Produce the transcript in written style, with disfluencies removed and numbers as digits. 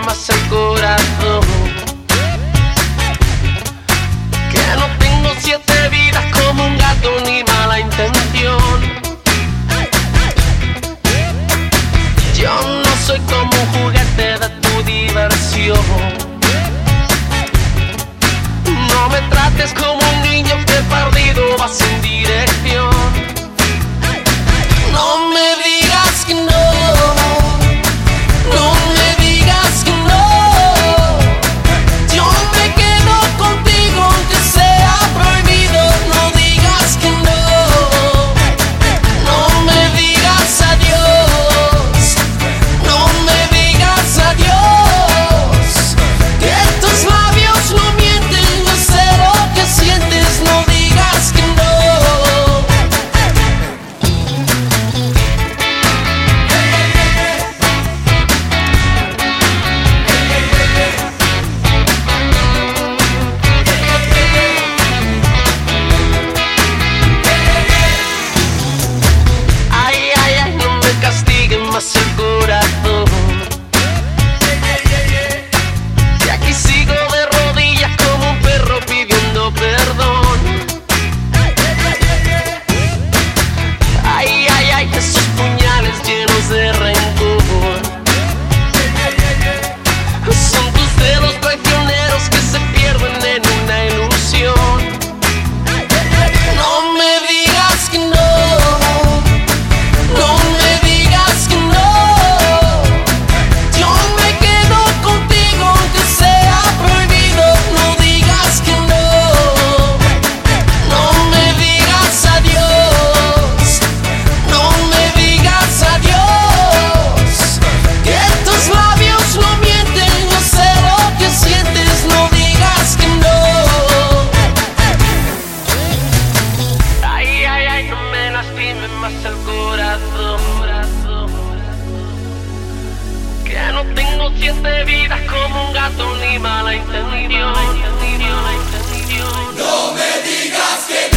más el corazón. Que no tengo 7 vidas como un gato ni mala intención. Yo no soy como un juguete de tu diversión. No me trates como un niño que perdido va sin dirección. No me digas que no. Más el corazón. Y aquí sigo de rodillas como un perro pidiendo perdón. Ay, ay, ay, esos puñales llenos de rencor. Son tus dedos traicioneros que se pierden en una ilusión. No me digas que no. Más el corazón. Que no tengo 7 vidas como un gato ni mala intención. No me digas que